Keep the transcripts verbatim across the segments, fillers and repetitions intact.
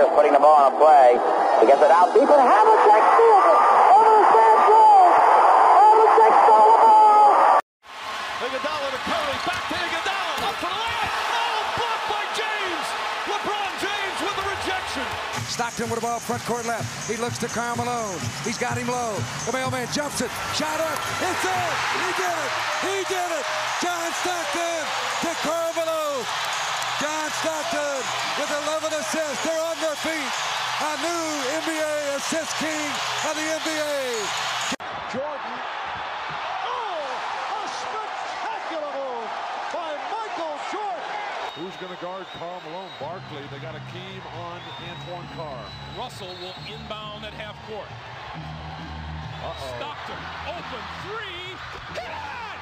Pierce putting the ball on a play. He gets it out deep, and Havlicek steals it over the stands roll. Havlicek stole the ball. Iguodala to Curry, back to Iguodala, up for the layup. Oh, blocked by James. LeBron James with the rejection. Stockton with the ball front court left. He looks to Karl Malone. He's got him low. The mailman jumps it. Shot up. It's in. He did it. He did it. John Stockton to Karl Malone. John Stockton with eleven assists. They're on their feet. A new N B A assist king of the N B A. Jordan. Oh, a spectacular move by Michael Jordan. Who's going to guard Karl Malone? Barkley. They got Akeem on Antoine Carr. Russell will inbound at half court. Uh-oh. Stockton, open three. Hit it!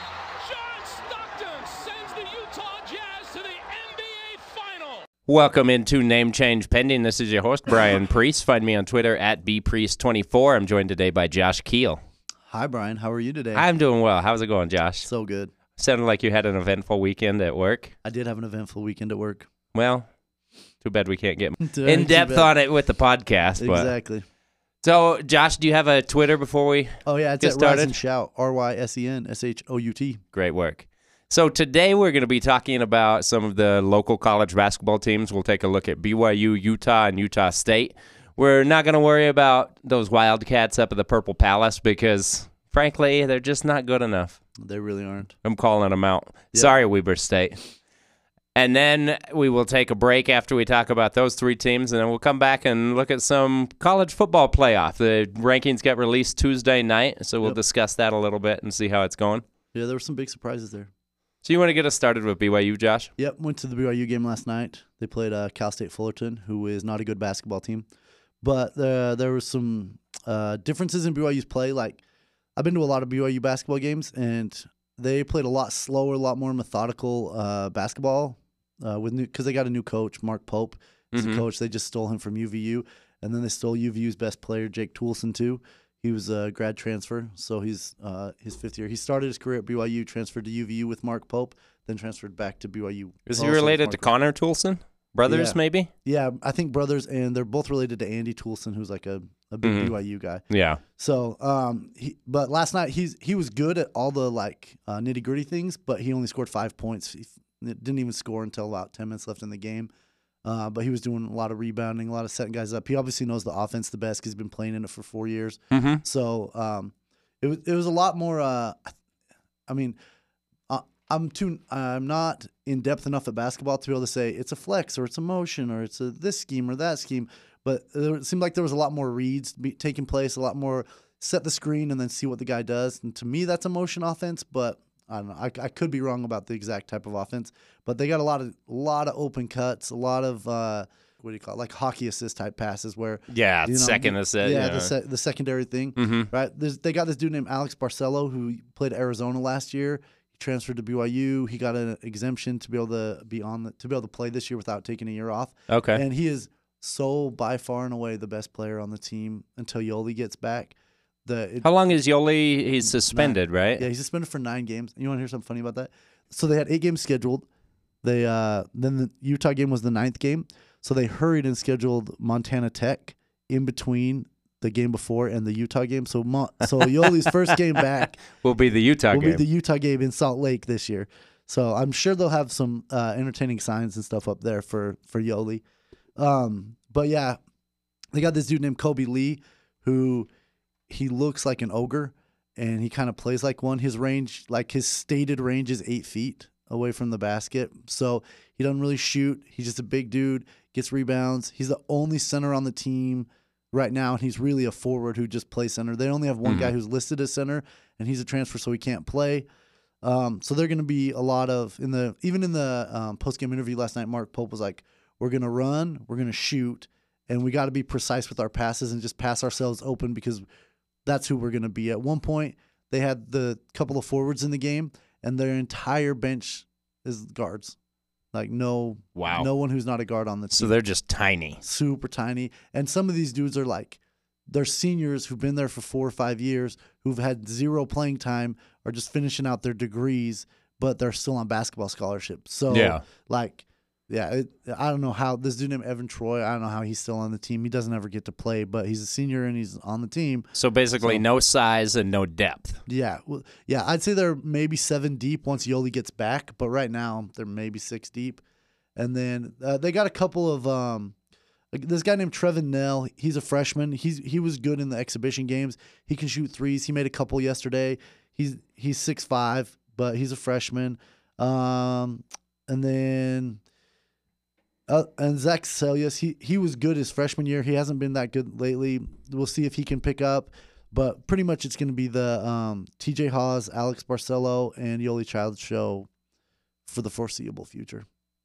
John Stockton sends the Utah Jazz to the N B A Final. Welcome into Name Change Pending. This is your host, Brian Priest. Find me on Twitter at b priest twenty-four. I'm joined today by Josh Keel. Hi, Brian. How are you today? I'm doing well. How's it going, Josh? So good. Sounded like you had an eventful weekend at work. I did have an eventful weekend at work. Well, too bad we can't get Too in depth bad. on it with the podcast. But. Exactly. So, Josh, do you have a Twitter before we Oh, yeah. It's get at started? Rise and Shout. R Y S E N S H O U T. Great work. So today we're going to be talking about some of the local college basketball teams. We'll take a look at B Y U, Utah, and Utah State. We're not going to worry about those Wildcats up at the Purple Palace because, frankly, they're just not good enough. They really aren't. I'm calling them out. Yep. Sorry, Weber State. And then we will take a break after we talk about those three teams, and then we'll come back and look at some college football playoff. The rankings got released Tuesday night, so we'll Yep. discuss that a little bit and see how it's going. Yeah, there were some big surprises there. So you want to get us started with B Y U, Josh? Yep, went to the B Y U game last night. They played uh, Cal State Fullerton, who is not a good basketball team. But uh, there were some uh, differences in B Y U's play. Like, I've been to a lot of B Y U basketball games, and they played a lot slower, a lot more methodical uh, basketball uh, with because they got a new coach, Mark Pope. He's Mhm. a coach. They just stole him from U V U, and then they stole U V U's best player, Jake Toolson, too. He was a grad transfer, so he's uh, his fifth year. He started his career at B Y U, transferred to U V U with Mark Pope, then transferred back to B Y U. Is he also with related Mark to Pope. Connor Toulson? Brothers, Yeah. maybe? Yeah, I think brothers, and they're both related to Andy Toulson, who's like a, a big Mhm. B Y U guy. Yeah. So, um, he, but last night he's he was good at all the like uh, nitty gritty things, but he only scored five points. He f- didn't even score until about ten minutes left in the game. Uh, but he was doing a lot of rebounding, a lot of setting guys up. He obviously knows the offense the best because he's been playing in it for four years. Mm-hmm. So, um, it was it was a lot more. Uh, I mean, uh, I'm too I'm not in depth enough at basketball to be able to say it's a flex or it's a motion or it's a this scheme or that scheme. But there, it seemed like there was a lot more reads be, taking place, a lot more set the screen and then see what the guy does. And to me, that's a motion offense. But I don't know. I, I could be wrong about the exact type of offense. But they got a lot of a lot of open cuts, a lot of uh, what do you call it, like hockey assist type passes where Yeah, you know, second assist. yeah, Yeah, the se- the secondary thing. Mhm. Right? There's, they got this dude named Alex Barcelo who played at Arizona last year. He transferred to B Y U. He got an exemption to be able to be on the, to be able to play this year without taking a year off. Okay. And he is so by far and away the best player on the team until Yoli gets back. The it, How long is Yoli? He's suspended, right? yeah, he's suspended for nine games. You want to hear something funny about that? So they had eight games scheduled. They uh, then the Utah game was the ninth game. So they hurried and scheduled Montana Tech in between the game before and the Utah game. So Mo- so Yoli's first game back Will be the Utah will game. be the Utah game in Salt Lake this year. So I'm sure they'll have some uh, entertaining signs and stuff up there for for Yoli. Um, but yeah, they got this dude named Kobe Lee who he looks like an ogre and he kind of plays like one. His range, like his stated range, is eight feet away from the basket. So he doesn't really shoot. He's just a big dude, gets rebounds. He's the only center on the team right now, and he's really a forward who just plays center. They only have one Mhm. guy who's listed as center, and he's a transfer, so he can't play. Um, so they're going to be a lot of in the even in the um, post game interview last night. Mark Pope was like, "We're going to run, we're going to shoot, and we got to be precise with our passes and just pass ourselves open because that's who we're going to be." At one point, they had the couple of forwards in the game, and their entire bench is guards. Like no, Wow. no one who's not a guard on the team. So they're just tiny. Super tiny. And some of these dudes are like, they're seniors who've been there for four or five years, who've had zero playing time, are just finishing out their degrees, but they're still on basketball scholarships. So, Yeah. like, yeah, it, I don't know how this dude named Evan Troy. I don't know how he's still on the team. He doesn't ever get to play, but he's a senior and he's on the team. So basically, So- no size and no depth. Yeah, well, yeah, I'd say they're maybe seven deep once Yoli gets back, but right now they're maybe six deep. And then uh, they got a couple of um, like this guy named Trevin Nell. He's a freshman. He's he was good in the exhibition games. He can shoot threes. He made a couple yesterday. He's he's six five, but he's a freshman. Um, and then. Uh, and Zach Celius, he he was good his freshman year. He hasn't been that good lately. We'll see if he can pick up. But pretty much it's going to be the um, T J Haws, Alex Barcelo, and Yoli Child show for the foreseeable future.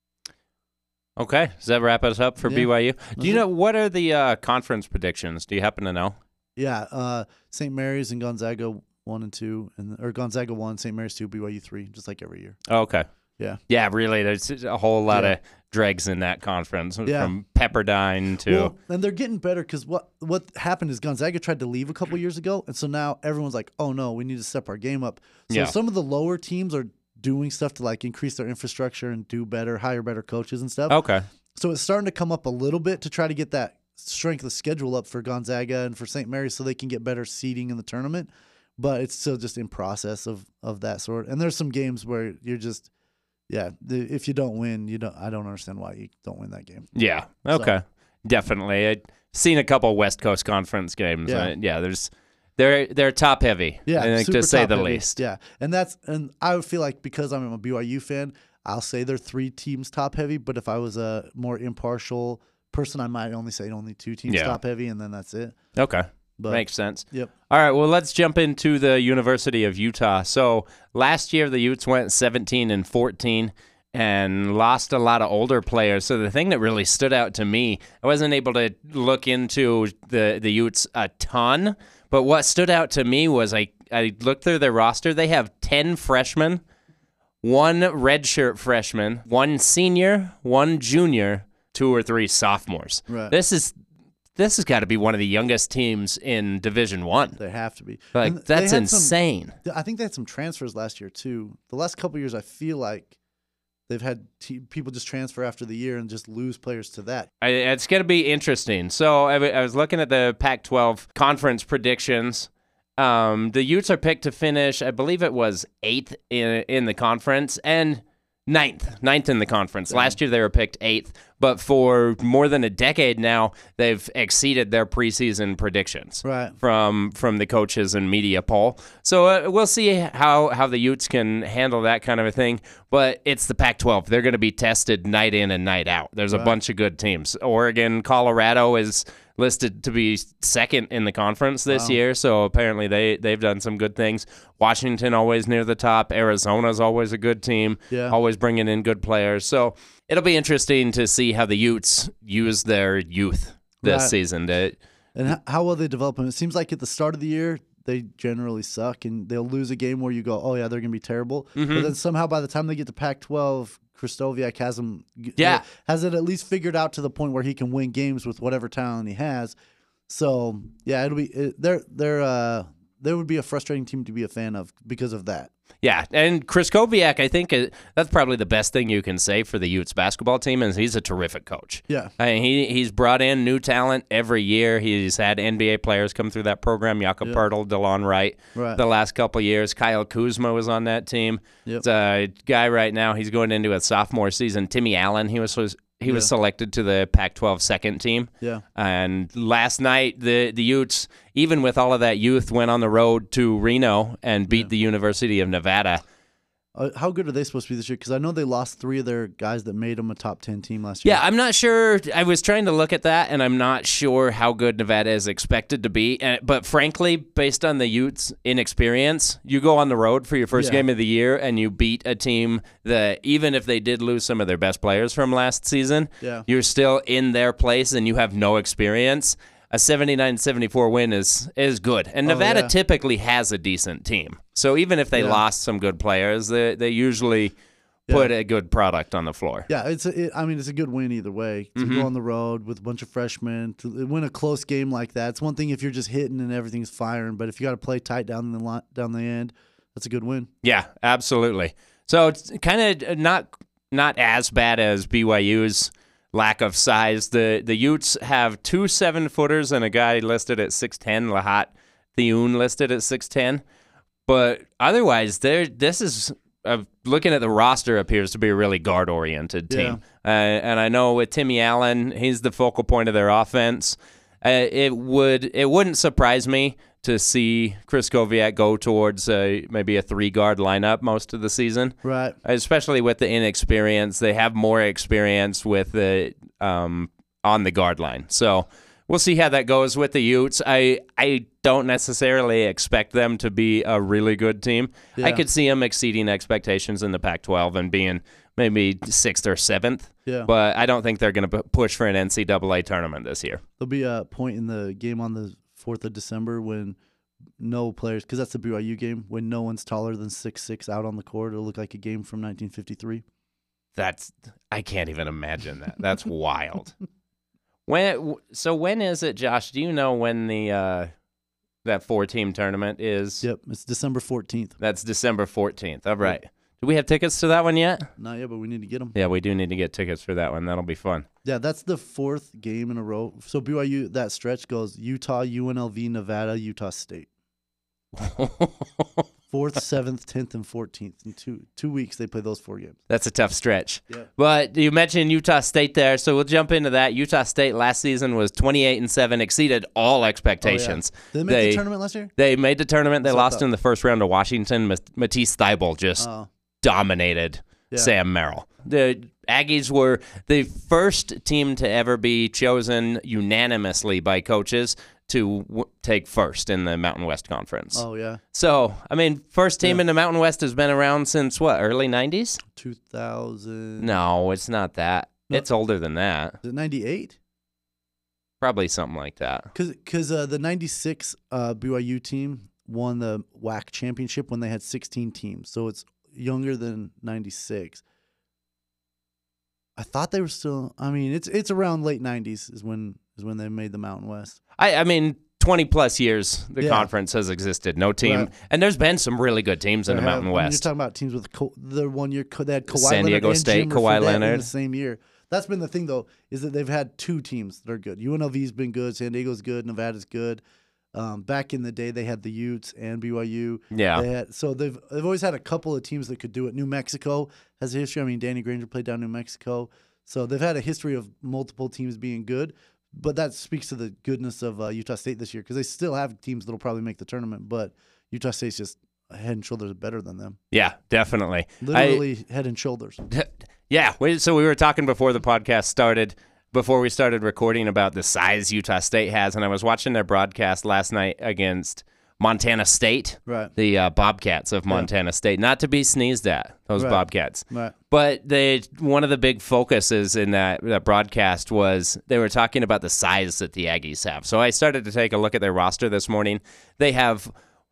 Okay, does that wrap us up for Yeah. B Y U? Do That's you it. know what are the uh, conference predictions? Do you happen to know? Yeah, uh, Saint Mary's and Gonzaga one and two, and or Gonzaga one, Saint Mary's two, B Y U three, just like every year. Oh, okay. Yeah. Yeah, really. There's a whole lot Yeah. of dregs in that conference, Yeah. from Pepperdine to. Well, and they're getting better because what what happened is Gonzaga tried to leave a couple years ago, and so now everyone's like, "Oh no, we need to step our game up." So Yeah. some of the lower teams are doing stuff to like increase their infrastructure and do better, hire better coaches and stuff. okay. So it's starting to come up a little bit to try to get that strength of schedule up for Gonzaga and for Saint Mary's so they can get better seeding in the tournament. But it's still just in process of of that sort. And there's some games where you're just. Yeah, the, if you don't win, you don't. I don't understand why you don't win that game. Yeah. Okay. Definitely. I've seen a couple West Coast Conference games. Yeah. Uh, yeah. There's they're they're top heavy. Yeah, I think super to say top the heavy. least. Yeah, and that's and I would feel like because I'm a B Y U fan, I'll say they're three teams top heavy. But if I was a more impartial person, I might only say only two teams Yeah. top heavy, and then that's it. Okay. But Makes sense. Yep. All right, well, let's jump into the University of Utah. So last year, the Utes went seventeen and fourteen and lost a lot of older players. So the thing that really stood out to me, I wasn't able to look into the, the Utes a ton, but what stood out to me was I, I looked through their roster. They have ten freshmen, one redshirt freshman, one senior, one junior, two or three sophomores. Right. This is this has got to be one of the youngest teams in Division One. They have to be. Like, And they that's had some- insane. I think they had some transfers last year too. The last couple years, I feel like they've had te- people just transfer after the year and just lose players to that. I, it's going to be interesting. So I, w- I was looking at the Pac twelve conference predictions. Um, the Utes are picked to finish, I believe it was eighth in in the conference and ninth, ninth in the conference. Last year they were picked eighth, but for more than a decade now, they've exceeded their preseason predictions. Right. From from the coaches and media poll. So uh, we'll see how, how the Utes can handle that kind of a thing. But it's the Pac twelve. They're going to be tested night in and night out. There's a Right. bunch of good teams. Oregon, Colorado is listed to be second in the conference this Wow. year. So apparently they, they've done some good things. Washington always near the top. Arizona's always a good team. Yeah. Always bringing in good players. So it'll be interesting to see how the Utes use their youth this Right. season. To, And h- how will they develop them? It seems like at the start of the year, they generally suck and they'll lose a game where you go, oh, yeah, they're going to be terrible. Mm-hmm. But then somehow by the time they get to Pac twelve, Kristoviak has them, Yeah. has it at least figured out to the point where he can win games with whatever talent he has. So, yeah, it'll be, it, they're, they're, uh, they would be a frustrating team to be a fan of because of that. Yeah, and Chris Koviak, I think uh, that's probably the best thing you can say for the Utes basketball team is he's a terrific coach. Yeah. I mean, he he's brought in new talent every year. He's had N B A players come through that program. Jakob Yep. Poeltl, DeLon Wright, Right. the last couple of years. Kyle Kuzma was on that team. Yep. It's a guy right now. He's going into a sophomore season. Timmy Allen. He was was he was Yeah. selected to the Pac twelve second team. Yeah. And last night, the the Utes, even with all of that youth, went on the road to Reno and beat the University of Nevada. Uh, how good are they supposed to be this year? Because I know they lost three of their guys that made them a top ten team last year. Yeah, I'm not sure. I was trying to look at that, and I'm not sure how good Nevada is expected to be. Uh, But frankly, based on the Utes' inexperience, you go on the road for your first Yeah. game of the year, and you beat a team that, even if they did lose some of their best players from last season, Yeah. you're still in their place, and you have no experience. A seventy-nine seventy-four win is is good. And Oh, Nevada yeah. typically has a decent team. So even if they Yeah. lost some good players, they, they usually put a good product on the floor. Yeah, it's a, it, I mean it's a good win either way to Mm-hmm. go on the road with a bunch of freshmen to win a close game like that. It's one thing if you're just hitting and everything's firing, but if you got to play tight down the line, down the end, that's a good win. Yeah, absolutely. So it's kind of not not as bad as B Y U's lack of size. The the Utes have two seven footers and a guy listed at six ten, Lahat Thioun listed at six ten. But otherwise, there this is uh, looking at the roster appears to be a really guard oriented team. Yeah. Uh, and I know with Timmy Allen, he's the focal point of their offense. Uh, it would it wouldn't surprise me to see Chris Koviak go towards uh, maybe a three-guard lineup most of the season. Right. Especially with the inexperience. They have more experience with the um, on the guard line. So we'll see how that goes with the Utes. I, I don't necessarily expect them to be a really good team. Yeah. I could see them exceeding expectations in the Pac twelve and being maybe sixth or seventh. Yeah. But I don't think they're going to push for an N C double A tournament this year. There'll be a point in the game on the fourth of December when no players, because that's the B Y U game, when no one's taller than six six out on the court. It'll look like a game from nineteen fifty-three. That's I can't even imagine that. That's wild. When so when is it, Josh? Do you know when the uh, that four team tournament is? Yep, it's December fourteenth. That's December fourteenth. All right. Yep. Do we have tickets to that one yet? Not yet, but we need to get them. Yeah, we do need to get tickets for that one. That'll be fun. Yeah, that's the fourth game in a row. So B Y U, that stretch goes Utah, U N L V, Nevada, Utah State. Fourth, seventh, tenth, and fourteenth. In two two weeks, they play those four games. That's a tough stretch. Yeah. But you mentioned Utah State there, so we'll jump into that. Utah State last season was twenty-eight and seven, exceeded all expectations. Oh, yeah. Did they make they, the tournament last year? They made the tournament. They What's lost up? in the first round to Washington. Matisse Thybulle just Oh. dominated Yeah. Sam Merrill. The Aggies were the first team to ever be chosen unanimously by coaches to w- take first in the Mountain West Conference. Oh, yeah. So, I mean, first team Yeah. in the Mountain West has been around since, what, early nineties? two thousand. No, it's not that. No. It's older than that. Is it ninety-eight? Probably something like that. Because uh, the ninety-six uh, B Y U team won the W A C championship when they had sixteen teams. So it's younger than ninety-six. I thought they were still. I mean, it's it's around late nineties is when is when they made the Mountain West. I, I mean, twenty plus years the Yeah. conference has existed. No team, Right. and there's been some really good teams in They the have- Mountain when West. You're talking about teams with Ka- the one year they had Kawhi San Leonard Diego and State, Jimmer Kawhi Fredette in Leonard. the same year. That's been the thing though, is that they've had two teams that are good. U N L V's been good, San Diego's good, Nevada's good. Um, back in the day, they had the Utes and B Y U. Yeah. They had, so they've they've always had a couple of teams that could do it. New Mexico has a history. I mean, Danny Granger played down New Mexico, so they've had a history of multiple teams being good. But that speaks to the goodness of uh, Utah State this year because they still have teams that'll probably make the tournament, but Utah State's just head and shoulders better than them. Yeah, definitely. Literally head and shoulders. I, yeah, we, so we were talking before the podcast started, before we started recording about the size Utah State has, and I was watching their broadcast last night against Montana State, Right. the uh, Bobcats of Montana State. Not to be sneezed at, those Right. Bobcats. Right. But they one of the big focuses in that, that broadcast was they were talking about the size that the Aggies have. So I started to take a look at their roster this morning. They have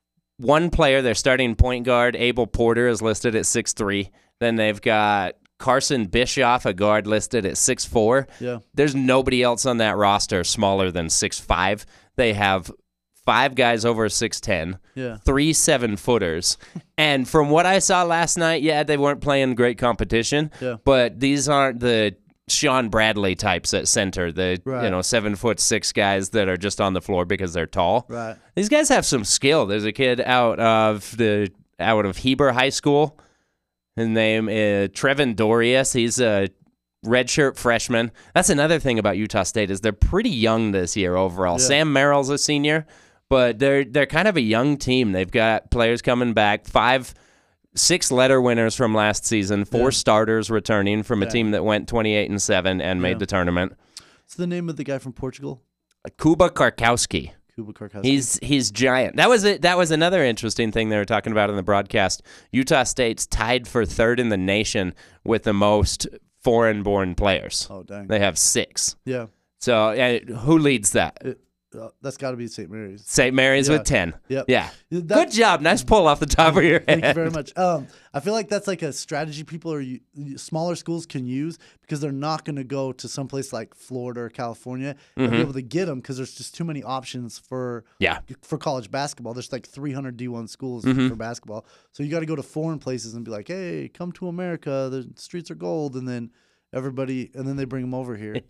one player, their starting point guard, Abel Porter, is listed at six three. Then they've got Carson Bischoff, a guard, listed at six four. Yeah. There's nobody else on that roster smaller than six five. They have five guys over six ten, Yeah. three seven-footers. And from what I saw last night, yeah, they weren't playing great competition, Yeah. but these aren't the Sean Bradley types at center, the Right. you know seven foot six guys that are just on the floor because they're tall. Right. These guys have some skill. There's a kid out of the out of Heber High School. His name is Trevin Dorius. He's a redshirt freshman. That's another thing about Utah State is they're pretty young this year overall. Yeah. Sam Merrill's a senior, but they're they're kind of a young team. They've got players coming back, five, six letter winners from last season, four Yeah. starters returning from a Yeah. team that went twenty-eight and seven and Yeah. made the tournament. What's the name of the guy from Portugal? Kuba Karkowski. Kuba Karkowski. He's he's giant. That was it. That was another interesting thing they were talking about in the broadcast. Utah State's tied for third in the nation with the most foreign-born players. Oh, dang. They have six. Yeah. So uh, who leads that? It- Uh, that's got to be Saint Mary's. Saint Mary's Yeah. with ten. Yep. Yeah. That- Good job. Nice pull off the top of your head. Thank you very much. Um, I feel like that's like a strategy people or smaller schools can use because they're not going to go to someplace like Florida or California and Mm-hmm. be able to get them because there's just too many options for Yeah. for college basketball. There's like three hundred D one schools Mm-hmm. for basketball, so you got to go to foreign places and be like, "Hey, come to America. The streets are gold," and then everybody, and then they bring them over here.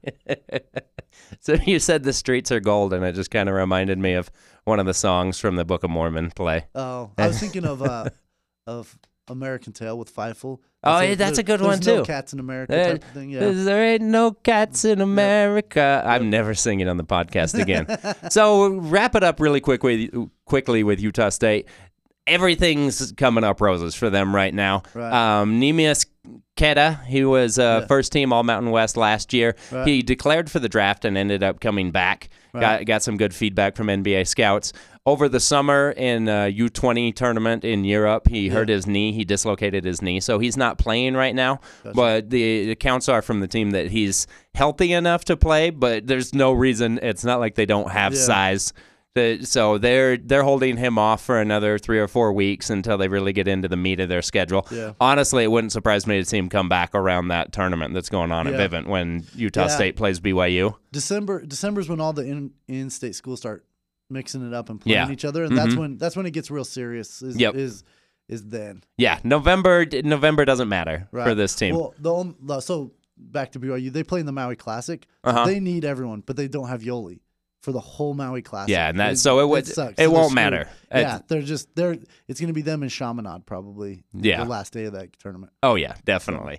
So you said the streets are gold, and it just kind of reminded me of one of the songs from the Book of Mormon play. Oh, I was thinking of uh, of American Tail with Feifel. Oh, That's yeah, that's a good there's one, no too. Cats in America There, type of thing. Yeah. there ain't no cats in America. I'm never singing on the podcast again. So wrap it up really quick with, quickly with Utah State. Everything's coming up roses for them right now. Right. Um, Nemius Keta, he was uh, Yeah. first team All Mountain West last year. Right. He declared for the draft and ended up coming back. Right. Got got some good feedback from N B A scouts. Over the summer in a U twenty tournament in Europe, he hurt his knee. He dislocated his knee, so he's not playing right now. Gotcha. But the accounts are from the team that he's healthy enough to play, but there's no reason. It's not like they don't have Yeah. size. The- So they're they're holding him off for another three or four weeks until they really get into the meat of their schedule. Yeah. Honestly, it wouldn't surprise me to see him come back around that tournament that's going on Yeah. at Vivint when Utah Yeah. State plays B Y U. December December's when all the in in state schools start mixing it up and playing Yeah. each other, and that's Mhm. when that's when it gets real serious. Is Yep. is is then Yeah, November November doesn't matter right for this team. Well, the only, the- so back to B Y U, they play in the Maui Classic. So Uh-huh. They need everyone, but they don't have Yoli for the whole Maui Classic. Yeah, and that- so it would- sucks. it So they're won't screwed. matter. Yeah, It's- they're just they're. It's gonna be them and Chaminade probably. Yeah. the last day of that tournament. Oh yeah, definitely.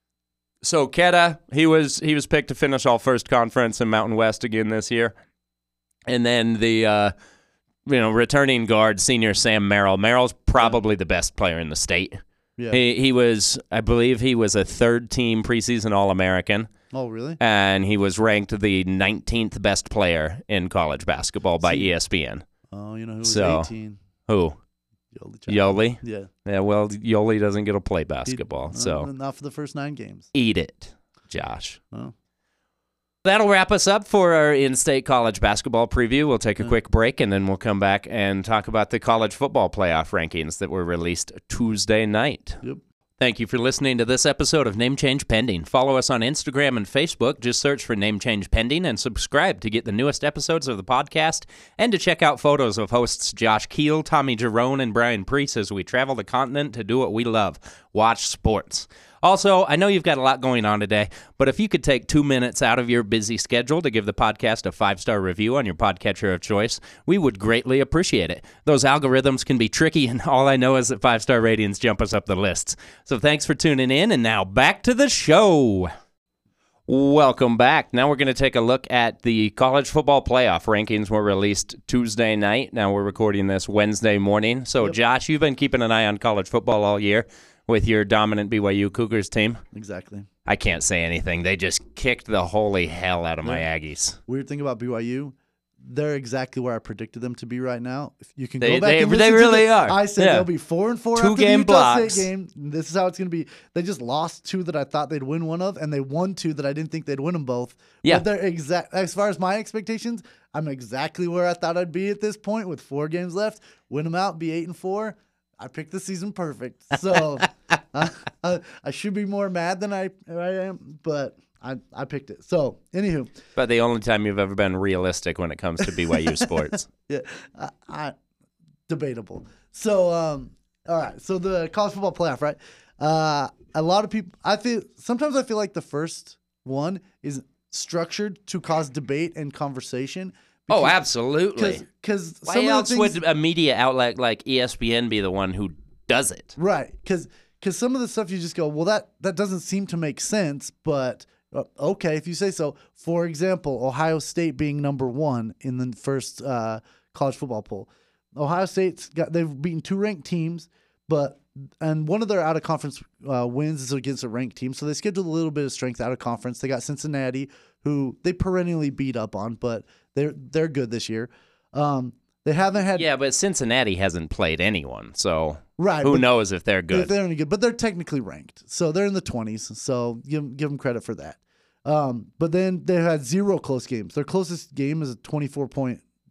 So Keta, he was he was picked to finish all first conference in Mountain West again this year, and then the uh, you know returning guard senior Sam Merrill. Merrill's probably the best player in the state. Yeah. He he was I believe he was a third team preseason All American, Oh really? and he was ranked the nineteenth best player in college basketball by See- E S P N. Oh, you know who was So- eighteen? Who? Yoli. Chapman. Yoli? Yeah. Yeah, well, Yoli doesn't get to play He- basketball, uh, so not for the first nine games. eat it, Josh. Oh. That'll wrap us up for our in-state college basketball preview. We'll take a Yeah. quick break, and then we'll come back and talk about the college football playoff rankings that were released Tuesday night. Yep. Thank you for listening to this episode of Name Change Pending. Follow us on Instagram and Facebook. Just search for Name Change Pending and subscribe to get the newest episodes of the podcast and to check out photos of hosts Josh Keel, Tommy Jerome, and Brian Priest as we travel the continent to do what we love, watch sports. Also, I know you've got a lot going on today, but if you could take two minutes out of your busy schedule to give the podcast a five-star review on your podcatcher of choice, we would greatly appreciate it. Those algorithms can be tricky, and all I know is that five-star ratings jump us up the lists. So thanks for tuning in, and now back to the show. Welcome back. Now we're going to take a look at the college football playoff rankings were released Tuesday night. Now we're recording this Wednesday morning. So, Yep. Josh, you've been keeping an eye on college football all year with your dominant B Y U Cougars team. Exactly. I can't say anything. They just kicked the holy hell out of my Aggies. Weird thing about B Y U, they're exactly where I predicted them to be right now. If you can They- go back they- and they listen to really the- are. I said Yeah. they'll be four and four Two after game the Utah blocks. State game. This is how it's going to be. They just lost two that I thought they'd win one of, and they won two that I didn't think they'd win them both. Yeah. But they're exact. As far as my expectations, I'm exactly where I thought I'd be at this point with four games left. Win them out, be eight and four. I picked the season perfect. So I, I, I should be more mad than I, I am, but I, I picked it. So, anywho. But the only time you've ever been realistic when it comes to B Y U sports. Yeah, I, I debatable. So, um, all right. So the college football playoff, right? Uh, a lot of people. I feel sometimes I feel like the first one is structured to cause debate and conversation. Oh, absolutely. Because Why else would a media outlet like E S P N be the one who does it? right? Because because some of the stuff you just go, well, that that doesn't seem to make sense, but. Uh, okay, if you say so. For example, Ohio State being number one in the first uh, college football poll. Ohio State's got they've beaten two ranked teams, but and one of their out of conference uh, wins is against a ranked team. So they scheduled a little bit of strength out of conference. They got Cincinnati, who they perennially beat up on, but they're they're good this year. Um, they haven't had Yeah, but Cincinnati hasn't played anyone, so right. who but- knows if they're If good. they're any good, but they're technically ranked, so they're in the twenties. So give give them credit for that. Um, but then they had zero close games. Their closest game is a twenty-four point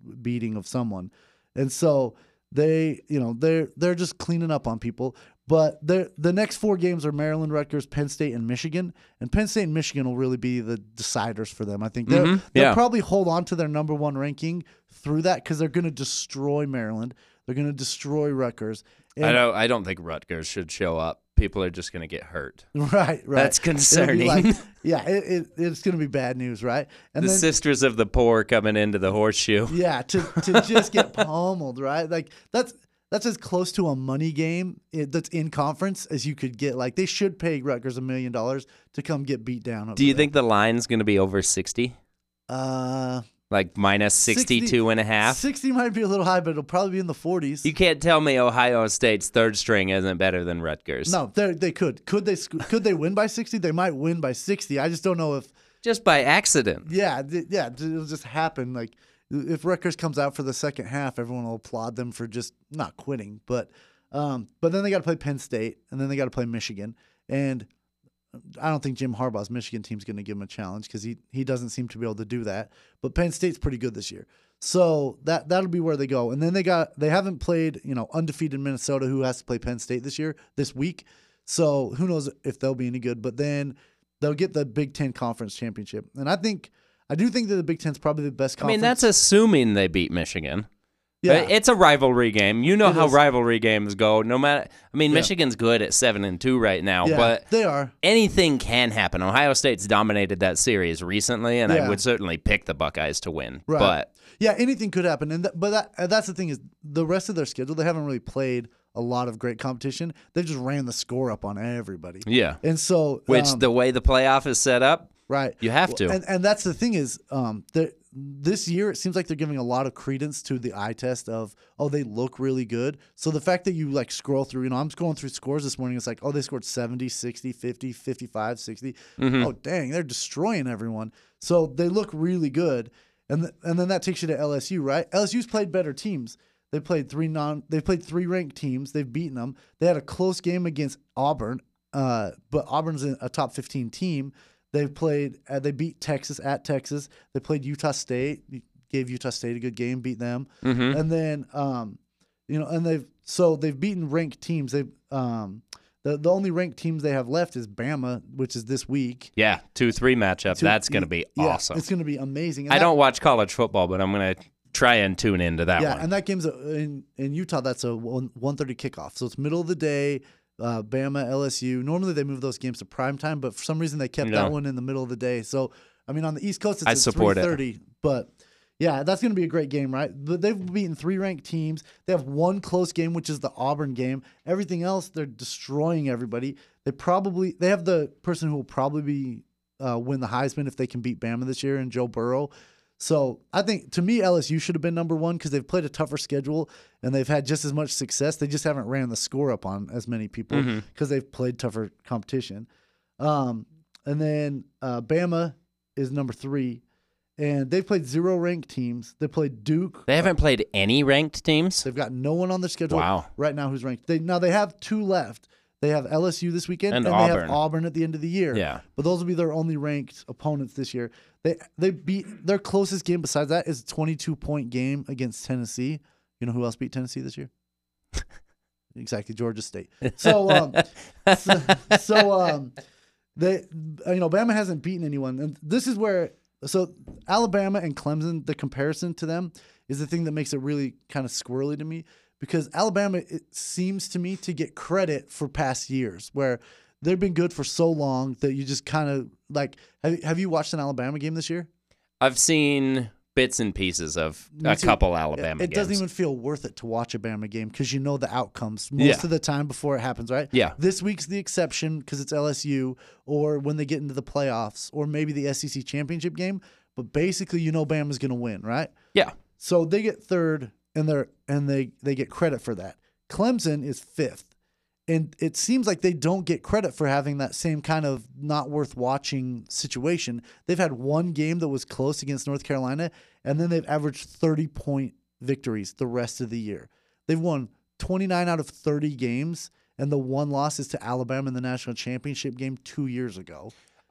beating of someone, and so they, you know, they're they're just cleaning up on people. But the next four games are Maryland, Rutgers, Penn State, and Michigan. And Penn State and Michigan will really be the deciders for them. I think they'll, Mm-hmm. they'll Yeah. probably hold on to their number one ranking through that because they're going to destroy Maryland. They're going to destroy Rutgers. And, I don't. I don't think Rutgers should show up. People are just going to get hurt. Right, right. That's It'll be concerning. like- yeah, it, it, it's going to be bad news, right? And The then, Sisters of the Poor coming into the horseshoe. yeah, to to just get pummeled, right? Like that's that's as close to a money game i- that's in conference as you could get. Like they should pay Rutgers a million dollars to come get beat down. over Do you there. think the line's going to be over sixty? Uh, Like minus sixty-two and a half? sixty might be a little high, but it'll probably be in the forties. You can't tell me Ohio State's third string isn't better than Rutgers. No, they they could. Could they sc- could they win by sixty? They might win by sixty. I just don't know if. Just by accident. Yeah, th- yeah, it'll just happen. Like if Rutgers comes out for the second half, everyone will applaud them for just not quitting. But um, but then they got to play Penn State, and then they got to play Michigan, and I don't think Jim Harbaugh's Michigan team's going to give him a challenge because he he doesn't seem to be able to do that. But Penn State's pretty good this year, so that that'll be where they go. And then they got they haven't played you know undefeated Minnesota, who has to play Penn State this year this week. So who knows if they'll be any good? But then they'll get the Big Ten Conference Championship, and I think I do think that the Big Ten's probably the best I conference. mean, that's assuming they beat Michigan. yeah. It's a rivalry game. You know It how is. rivalry games go. No matter, I mean, Yeah. Michigan's good at seven and two right now, yeah, but they are. anything can happen. Ohio State's dominated that series recently, and Yeah. I would certainly pick the Buckeyes to win. Right. But Yeah, anything could happen, and th- but that uh, that's the thing is the rest of their schedule they haven't really played a lot of great competition. They just ran the score up on everybody, yeah, and so which um, the way the playoff is set up, right you have to. and and that's the thing is um the this year it seems like they're giving a lot of credence to the eye test of oh they look really good. So the fact that you like scroll through, you know, I'm scrolling through scores this morning, it's like oh they scored seventy, sixty, fifty, fifty-five, sixty. Mhm. Oh dang, they're destroying everyone. So they look really good. And th- and then that takes you to L S U, right? L S U's played better teams. They played three non. They played three ranked teams. They've beaten them. They had a close game against Auburn, uh, but Auburn's a top fifteen team. They've played. Uh, they beat Texas at Texas. They played Utah State. Gave Utah State a good game. Beat them. Mhm. And then, um, you know, and they've so they've beaten ranked teams. They've um, the the only ranked teams they have left is Bama, which is this week. yeah, two three matchup. Two- That's going to be yeah, awesome. It's going to be amazing. And I that- don't watch college football, but I'm going to try and tune into that Yeah, one. and that game's a, in in Utah. That's a one thirty kickoff, so it's middle of the day. Uh, Bama, L S U. Normally they move those games to prime time, but for some reason they kept No. that one in the middle of the day. So I mean, on the East Coast it's I at support it. three thirty, but yeah, that's going to be a great game, right? But they've beaten three ranked teams. They have one close game, which is the Auburn game. Everything else, they're destroying everybody. They probably they have the person who will probably be uh, win the Heisman if they can beat Bama this year, and Joe Burrow. So I think to me L S U should have been number one because they've played a tougher schedule and they've had just as much success. They just haven't ran the score up on as many people Mm-hmm. because they've played tougher competition. Um, and then uh, Bama is number three, and they've played zero ranked teams. They played Duke. They haven't played any ranked teams. They've got no one on their schedule Wow. right now who's ranked. They now they have two left. They have L S U this weekend And and, they Auburn. have Auburn at the end of the year. Yeah. But those will be their only ranked opponents this year. They they beat their closest game besides that is a twenty-two point game against Tennessee. You know who else beat Tennessee this year? Exactly, Georgia State. So um so, so um they you know Bama hasn't beaten anyone, and this is where so Alabama and Clemson, the comparison to them is the thing that makes it really kind of squirrely to me, because Alabama, it seems to me, to get credit for past years where they've been good for so long that you just kind of like have, have you watched an Alabama game this year? I've seen bits and pieces of Me a too. couple Alabama It games. doesn't even feel worth it to watch a Bama game because you know the outcomes most Yeah. of the time before it happens, right? Yeah. This week's the exception because it's L S U, or when they get into the playoffs, or maybe the S E C championship game. But basically, you know Bama's going to win, right? Yeah. So they get third, and they're and they they get credit for that. Clemson is fifth, and it seems like they don't get credit for having that same kind of not worth watching situation. They've had one game that was close against North Carolina, and then they've averaged thirty point victories the rest of the year. They've won twenty-nine out of thirty games, and the one loss is to Alabama in the national championship game two years ago.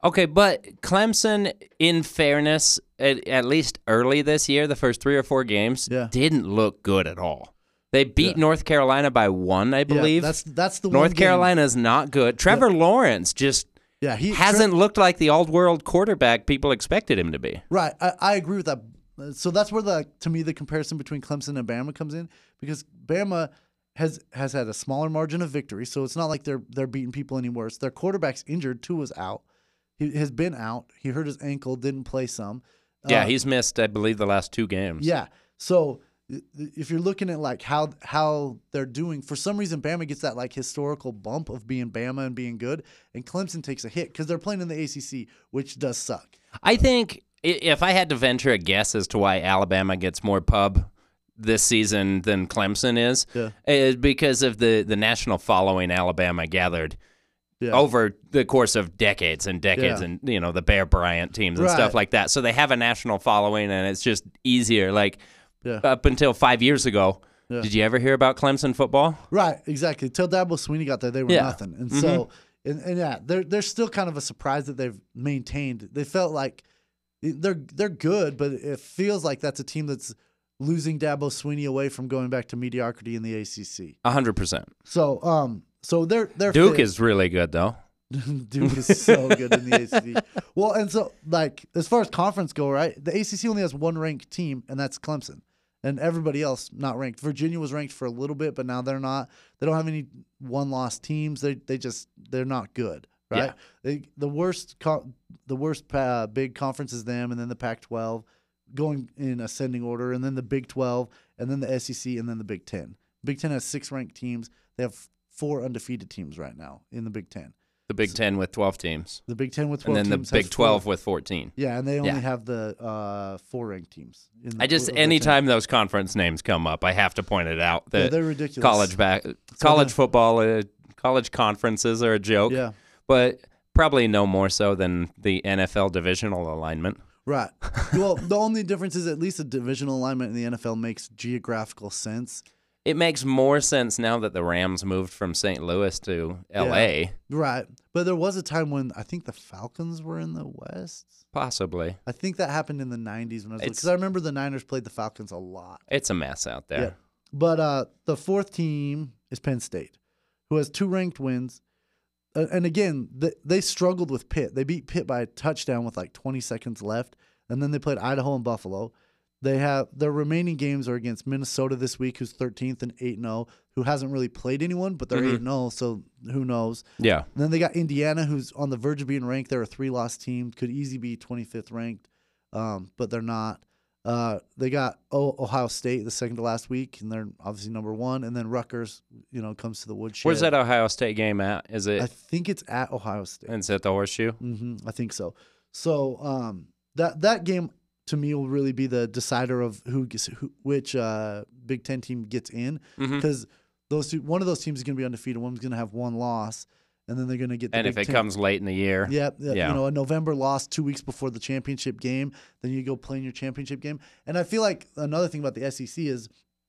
Okay, but Clemson, in fairness, at, at least early this year, the first three or four games, Yeah. didn't look good at all. They beat Yeah. North Carolina by one, I Yeah, believe. that's that's the North one game- Carolina's not good. Trevor Lawrence just Yeah, he hasn't looked like the all-world quarterback people expected him to be. Right, I, I agree with that. So that's where the to me the comparison between Clemson and Bama comes in, because Bama has has had a smaller margin of victory, so it's not like they're they're beating people any worse. Their quarterback's injured. Tua's out. He has been out. He hurt his ankle, didn't play some. Yeah, Uh, he's missed, I believe, the last two games. Yeah. So if you're looking at like how how they're doing, for some reason Bama gets that like historical bump of being Bama and being good, and Clemson takes a hit because they're playing in the A C C, which does suck. I think i- if I had to venture a guess as to why Alabama gets more pub this season than Clemson is, Yeah. is because of the, the national following Alabama gathered Yeah. over the course of decades and decades, Yeah. and you know the Bear Bryant teams and Right. stuff like that. So they have a national following, and it's just easier. Like Yeah. up until five years ago, Yeah. did you ever hear about Clemson football? Right, exactly. Till Dabo Sweeney got there, they were Yeah. nothing, and so and, and yeah, they're they're still kind of a surprise that they've maintained. They felt like they're they're good, but it feels like that's a team that's losing Dabo Sweeney away from going back to mediocrity in the A C C. A hundred percent. So um, so they're they're Duke fit. is really good though. Duke is so good in the A C C. Well, and so like as far as conference go, right? The A C C only has one ranked team, and that's Clemson. And everybody else not ranked. Virginia was ranked for a little bit, but now they're not. They don't have any one-loss teams. They they just they're not good, right? Yeah. They the worst co- the worst uh, big conference is them, and then the Pac twelve, going in ascending order, and then the Big twelve, and then the S E C, and then the Big ten. Big Ten has six ranked teams. They have four undefeated teams right now in the Big Ten. The Big Ten with twelve teams, The Big Ten with and twelve then the teams Big has twelve four. with fourteen. Yeah, and they only Yeah. have the uh, four ranked teams. In the, I just of the Big Ten. anytime those conference names come up, I have to point it out Yeah, that they're ridiculous. college back, college the- football, uh, college conferences are a joke. Yeah. But probably no more so than the N F L divisional alignment. Right. Well, the only difference is at least a divisional alignment in the N F L makes geographical sense. It makes more sense now that the Rams moved from Saint Louis to L A. Right. But there was a time when I think the Falcons were in the West. Possibly. I think that happened in the nineties when I was It's- because I remember the Niners played the Falcons a lot. It's a mess out there. Yeah. But uh, the fourth team is Penn State, who has two ranked wins. Uh, and again, th- they struggled with Pitt. They beat Pitt by a touchdown with like twenty seconds left, and then they played Idaho and Buffalo. They have their remaining games are against Minnesota this week, who's thirteenth and eight and oh, who hasn't really played anyone, but they're Mhm. eight and oh, so who knows? Yeah. And then they got Indiana, who's on the verge of being ranked. They're a three-loss team, could easily be twenty-fifth ranked, um, but they're not. Uh, they got o- Ohio State the second to last week, and they're obviously number one. And then Rutgers, you know, comes to the woodshed. Where's that Ohio State game at? Is it? I think it's at Ohio State. Is it the Horseshoe? hmm I think so. So um, that that game to me will really be the decider of who gets who, which uh, Big Ten team gets in, Mhm. because those two, one of those teams is going to be undefeated, one's going to have one loss, and then they're going to get the And Big if it Ten. comes late in the year, Yep, yeah, Yeah. you know, a November loss two weeks before the championship game, then you go play in your championship game. And I feel like another thing about the S E C is,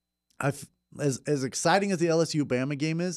I as as exciting as the L S U Bama game is,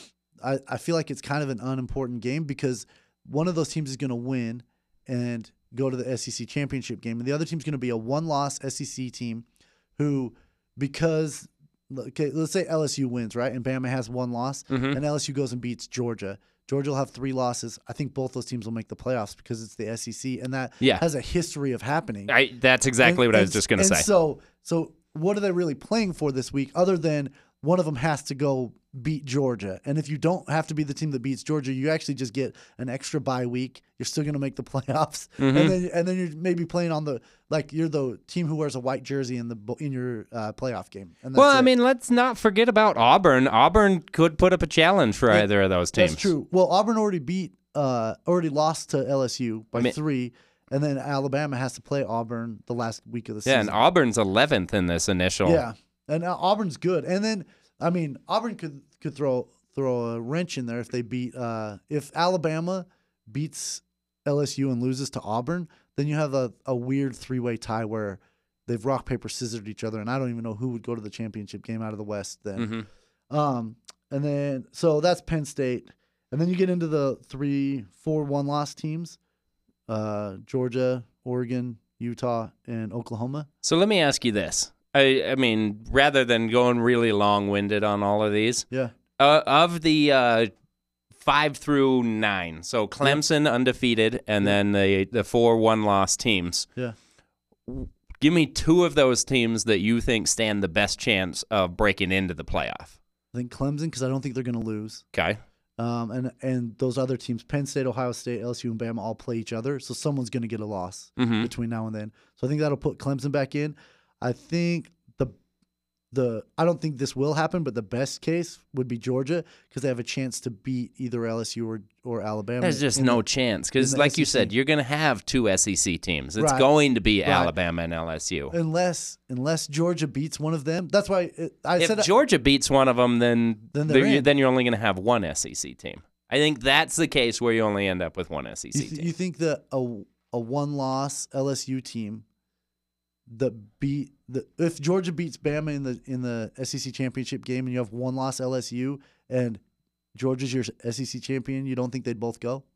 I, I feel like it's kind of an unimportant game because one of those teams is going to win and go to the S E C championship game, and the other team's going to be a one-loss S E C team who, because okay, let's say L S U wins, right, and Bama has one loss, Mhm. and L S U goes and beats Georgia. Georgia will have three losses. I think both those teams will make the playoffs because it's the S E C, and that Yeah. has a history of happening. I, that's exactly And- what I was and- just going to and say. So, so what are they really playing for this week, other than one of them has to go beat Georgia? And if you don't have to be the team that beats Georgia, you actually just get an extra bye week. You're still going to make the playoffs, Mm-hmm. and then and then you're maybe playing on the like you're the team who wears a white jersey in the bo- in your uh, playoff game. And that's Well, I it. mean, let's not forget about Auburn. Auburn could put up a challenge for either of those teams. That's true. Well, Auburn already beat, uh, already lost to L S U by I mean- three, and then Alabama has to play Auburn the last week of the Yeah, season. and Auburn's eleventh in this initial. Yeah, and uh, Auburn's good. And then, I mean, Auburn could could throw throw a wrench in there if they beat uh, if Alabama beats L S U and loses to Auburn, then you have a, a weird three way tie where they've rock paper scissored each other, and I don't even know who would go to the championship game out of the West then. Mhm. Um, and then so that's Penn State, and then you get into the three, four, one loss teams. uh, Georgia, Oregon, Utah, and Oklahoma. So let me ask you this. I, I mean, rather than going really long-winded on all of these, Yeah. uh, of the uh, five through nine, so Clemson undefeated, and then the the four one-loss teams. Yeah. Give me two of those teams that you think stand the best chance of breaking into the playoff. I think Clemson, because I don't think they're going to lose. Okay. Um, and and those other teams, Penn State, Ohio State, L S U, and Bama, all play each other. So someone's going to get a loss Mhm. between now and then. So I think that'll put Clemson back in. I think the the I don't think this will happen, but the best case would be Georgia because they have a chance to beat either L S U or, or Alabama. There's just in no the- chance in because, the like you S E C. said, you're going to have two S E C teams. It's Right. going to be Right. Alabama and L S U. unless unless Georgia beats one of them. That's why it, I If said Georgia beats one of them, then Then they're- they're you- in. then you're only going to have one S E C team. I think that's the case where you only end up with one S E C you, th- team. you think that a a one loss L S U team that beat the if Georgia beats Bama in the in the S E C championship game and you have one loss L S U and Georgia's your S E C champion, you don't think they'd both go?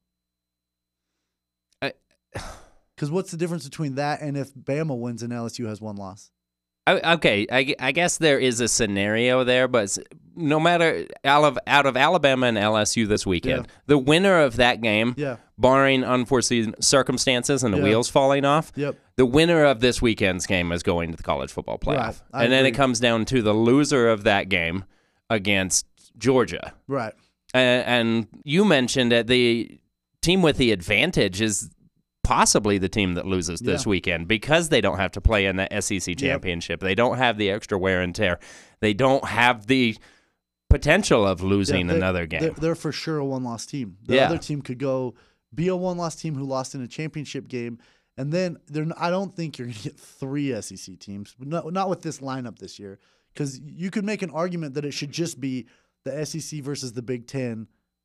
I- Because what's the difference between that and if Bama wins and L S U has one loss? I- Okay, I, gu- I guess there is a scenario there, but s- no matter out of out of Alabama and L S U this weekend, Yeah. the winner of that game, Yeah. barring unforeseen circumstances and the Yeah. wheels falling off, Yep. the winner of this weekend's game is going to the college football playoff, Right, I and then it agree. comes down to the loser of that game against Georgia. Right. And, and you mentioned that the team with the advantage is possibly the team that loses this Yeah. weekend because they don't have to play in the S E C championship. They don't have the extra wear and tear. They don't have the potential of losing Yeah, they- another game. They're, they're for sure a one loss team. The Yeah. other team could go be a one loss team who lost in a championship game. And then they're, n- I don't think you're going to get three S E C teams, not, not with this lineup this year. Because you could make an argument that it should just be the S E C versus the Big Ten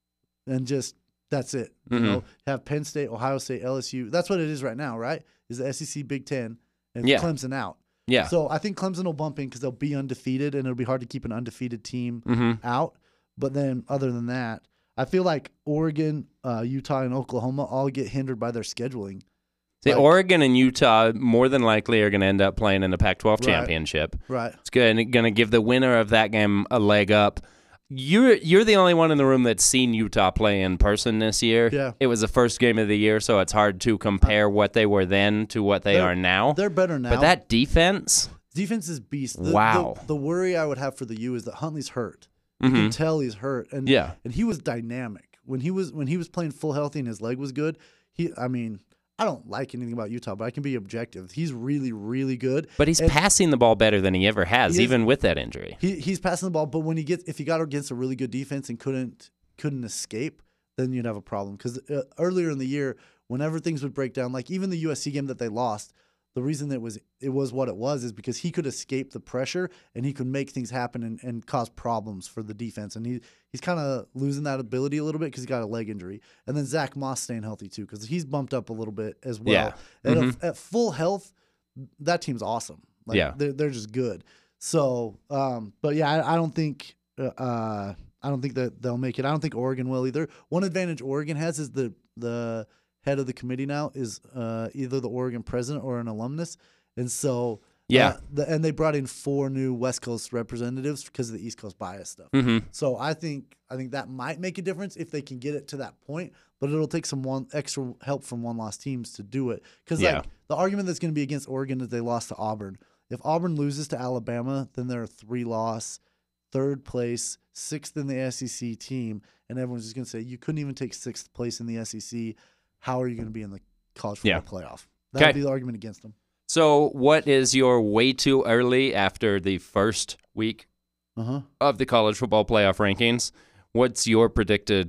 and just that's it. You Mhm. know, have Penn State, Ohio State, L S U. That's what it is right now, right? Is the S E C Big Ten and Yeah. Clemson out. yeah. So I think Clemson will bump in because they'll be undefeated, and it'll be hard to keep an undefeated team Mm-hmm. out. But then, other than that, I feel like Oregon, uh, Utah, and Oklahoma all get hindered by their scheduling. See, Like- Oregon and Utah more than likely are going to end up playing in the Pac twelve Right. championship. Right. It's going to give the winner of that game a leg up. You're you're the only one in the room that's seen Utah play in person this year. Yeah. It was the first game of the year, so it's hard to compare what they were then to what they They're- are now. They're better now. But that defense, defense is beast. The, Wow. The, the worry I would have for the U is that Huntley's hurt. You can tell he's hurt, and Mm-hmm. Yeah. and he was dynamic when he was when he was playing full healthy and his leg was good. He, I mean, I don't like anything about Utah, but I can be objective. He's really, really good. but he's And passing the ball better than he ever has, He is- even with that injury. He he's passing the ball, but when he gets if he got against a really good defense and couldn't couldn't escape, then you'd have a problem. Because uh, earlier in the year, whenever things would break down, like even the U S C game that they lost, the reason it was it was what it was is because he could escape the pressure and he could make things happen and, and cause problems for the defense. And he he's kind of losing that ability a little bit because he got a leg injury. And then Zach Moss staying healthy too because he's bumped up a little bit as well. Yeah. And Mhm. at, at full health, that team's awesome. Like, Yeah. they're they're just good. So, um, but yeah, I, I don't think uh, uh, I don't think that they'll make it. I don't think Oregon will either. One advantage Oregon has is the the head of the committee now is uh, either the Oregon president or an alumnus, and so Yeah. uh, the, and they brought in four new West Coast representatives because of the East Coast bias stuff. Mm-hmm. So I think I think that might make a difference if they can get it to that point, but it'll take some one extra help from one loss teams to do it. Because Yeah. like the argument that's going to be against Oregon is they lost to Auburn. If Auburn loses to Alabama, then they're a three loss, third place, sixth in the S E C team, and everyone's just going to say you couldn't even take sixth place in the S E C. How are you going to be in the college football Yeah. playoff? That would Okay. be the argument against them. So, what is your way too early after the first week Uh huh. of the college football playoff rankings? What's your predicted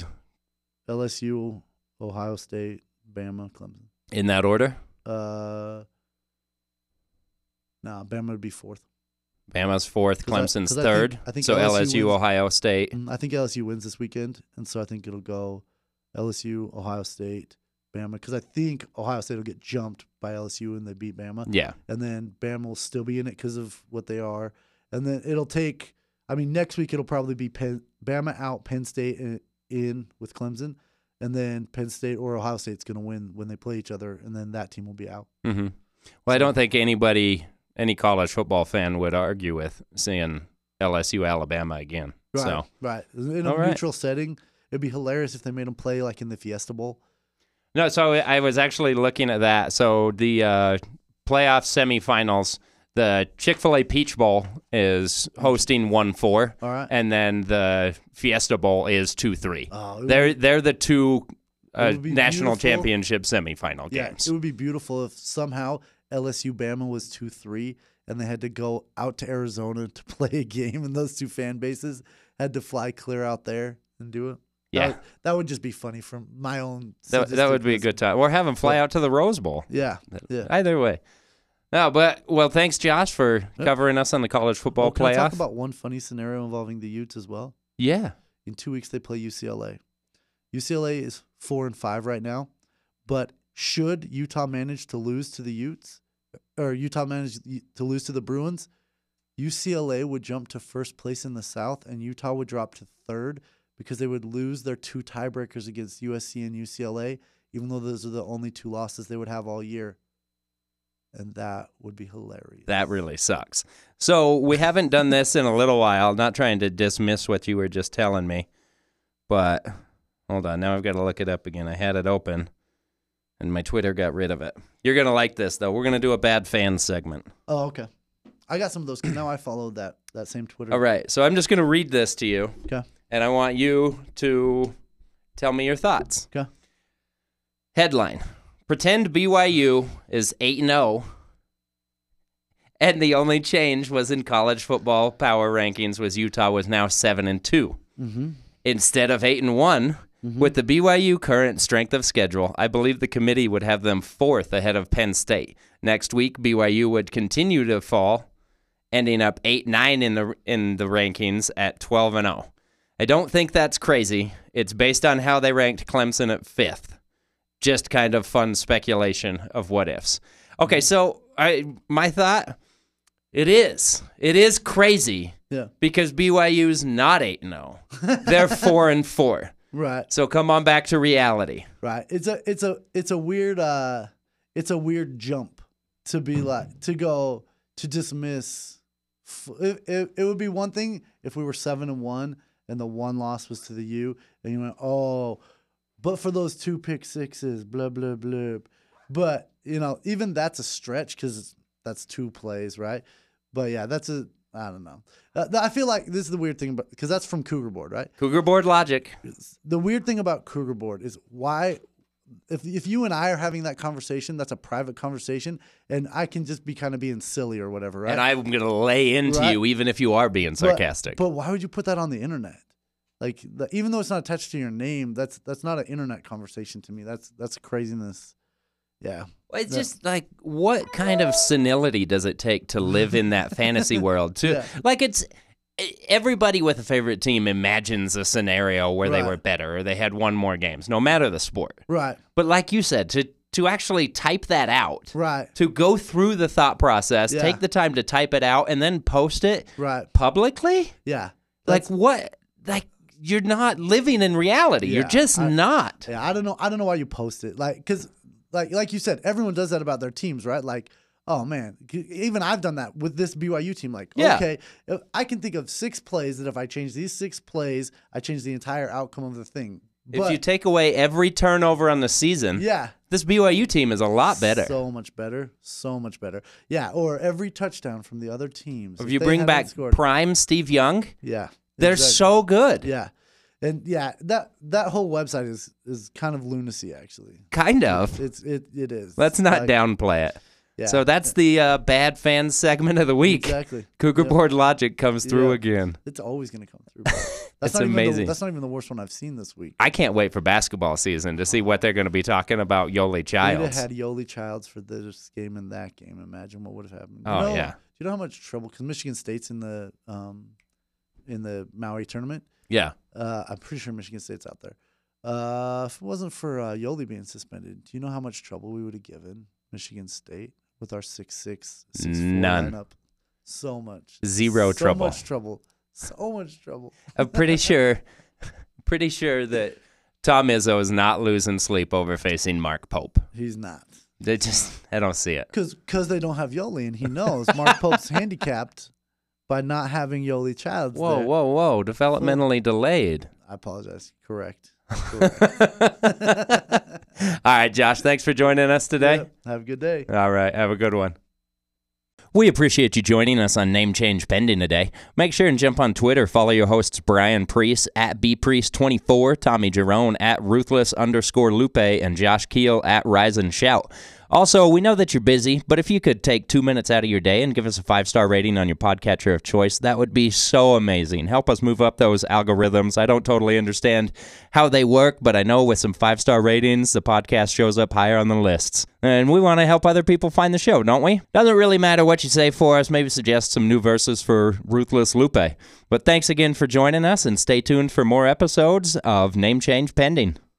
L S U, Ohio State, Bama, Clemson. in that order? Uh, nah, Bama would be fourth. Bama's fourth, 'Cause I- Clemson's 'cause I think- third. I think so L S U L S U, wins- Ohio State. Mm, I think L S U wins this weekend, and so I think it'll go L S U, Ohio State, Bama. Because I think Ohio State will get jumped by L S U and they beat Bama, Yeah. and then Bama will still be in it because of what they are. And then it'll take. I mean, next week it'll probably be Penn, Bama out, Penn State in, in with Clemson, and then Penn State or Ohio State's going to win when they play each other, and then that team will be out. Mm-hmm. Well, I don't think anybody, any college football fan would argue with seeing L S U Alabama again. Right, So right. In a All right. neutral setting, it'd be hilarious if they made them play like in the Fiesta Bowl. No, so I was actually looking at that. So the uh, playoff semifinals, the Chick-fil-A Peach Bowl is hosting one four, All right. and then the Fiesta Bowl is two three. Oh, it would they're they're the two uh, would be national beautiful. championship semifinal Yeah, games. it would be beautiful if somehow L S U Bama was two three and they had to go out to Arizona to play a game, and those two fan bases had to fly clear out there and do it. That Yeah. would, that would just be funny from my own. That, that would be a good time. Or have them fly out to the Rose Bowl. Yeah, yeah. Either way. No, but well, thanks, Josh, for covering us on the college football Well, can I playoff. talk about one funny scenario involving the Utes as well? yeah. In two weeks, they play U C L A. U C L A is four and five right now, but should Utah manage to lose to the Utes, or Utah manage to lose to the Bruins, U C L A would jump to first place in the South, and Utah would drop to third because they would lose their two tiebreakers against U S C and U C L A, even though those are the only two losses they would have all year. And that would be hilarious. That really sucks. So we haven't done this in a little while. Not trying to dismiss what you were just telling me, but hold on. Now I've got to look it up again. I had it open, and my Twitter got rid of it. You're going to like this, though. We're going to do a bad fan segment. Oh, okay. I got some of those because now I follow that, that same Twitter. All right. So I'm just going to read this to you, Okay. and I want you to tell me your thoughts. Okay. Headline: Pretend B Y U is eight and oh, and the only change was in college football power rankings was Utah was now seven and two. Mm-hmm. Instead of eight and one, with the B Y U current strength of schedule, I believe the committee would have them fourth ahead of Penn State. Next week, B Y U would continue to fall, ending up eight nine in the in the rankings at twelve and oh. I don't think that's crazy. It's based on how they ranked Clemson at fifth. Just kind of fun speculation of what ifs. Okay, so I my thought, it is. It is crazy Yeah. because B Y U's not eight and oh. They're four and four. Right. So come on back to reality. Right. It's a it's a it's a weird uh it's a weird jump to be like to go to dismiss. F- It, it, it would be one thing if we were seven and one and the one loss was to the U and you went, oh, but for those two pick sixes, blah blah blah. But you know, even that's a stretch because that's two plays, right? But yeah, that's a I don't know. Uh, I feel like this is the weird thing, but because that's from Cougar Board, right? Cougar Board logic. The weird thing about Cougar Board is why, if if you and I are having that conversation, that's a private conversation, and I can just be kind of being silly or whatever, right? And I'm going to lay into Right. you even if you are being But- sarcastic. But, why would you put that on the internet? Like, the, even though it's not attached to your name, that's that's not an internet conversation to me. That's that's craziness. Yeah. Well, it's Yeah. just like, what kind of senility does it take to live in that fantasy world? To Yeah. like, it's everybody with a favorite team imagines a scenario where they Right. were better or they had won more games, no matter the sport. Right. But like you said, to to actually type that out, Right. to go through the thought process, Yeah. take the time to type it out, and then post it Right. publicly, Yeah. like That's- what? Like you're not living in reality. You're Yeah, just I- not. Yeah, I don't know. I don't know why you post it. Like, cause, like, like you said, everyone does that about their teams, right? Like, oh man, c- even I've done that with this B Y U team. Like, Yeah. okay, if- I can think of six plays that if I change these six plays, I change the entire outcome of the thing. If But, you take away every turnover on the season, yeah, this B Y U team is a lot better. so much better, so much better. Yeah, or every touchdown from the other teams. if if you they bring haven't back scored- prime Steve Young, yeah, they're exactly. so good. yeah, and yeah, that that whole website is is kind of lunacy actually. Kind of. It's it it is. Let's not Like, downplay it. Yeah. So that's the uh, bad fans segment of the week. Exactly. Cougar Yeah. Board logic comes through Yeah. again. It's always going to come through. bro. That's It's not even the- amazing. that's not even the worst one I've seen this week. I can't wait for basketball season to see what they're going to be talking about Yoli We'd have Childs. had Yoli Childs for this game and that game. Imagine what would have happened. You Oh, know, yeah. Do you know how much trouble? Because Michigan State's in the um, in the Maui tournament. Yeah. Uh, I'm pretty sure Michigan State's out there. Uh, if it wasn't for uh, Yoli being suspended, do you know how much trouble we would have given Michigan State with our six six, six four None. lineup? So much. Zero so trouble. So much trouble. So much trouble. I'm pretty sure pretty sure that Tom Izzo is not losing sleep over facing Mark Pope. He's not. They just, I don't see it. Because they don't have Yoli, and he knows Mark Pope's handicapped by not having Yoli Childs Whoa, there. whoa, whoa. Developmentally delayed. I apologize. Correct. Correct. All right, Josh, thanks for joining us today. Yep. Have a good day. All right, have a good one. We appreciate you joining us on Name Change Pending today. Make sure and jump on Twitter. Follow your hosts Brian Priest at B Priest twenty-four, Tommy Jerome at Ruthless underscore Lupe, and Josh Keel at Rise and Shout. Also, we know that you're busy, but if you could take two minutes out of your day and give us a five-star rating on your podcatcher of choice, that would be so amazing. Help us move up those algorithms. I don't totally understand how they work, but I know with some five-star ratings, the podcast shows up higher on the lists. And we want to help other people find the show, don't we? Doesn't really matter what you say for us. Maybe suggest some new verses for Ruthless Lupe. But thanks again for joining us, and stay tuned for more episodes of Name Change Pending.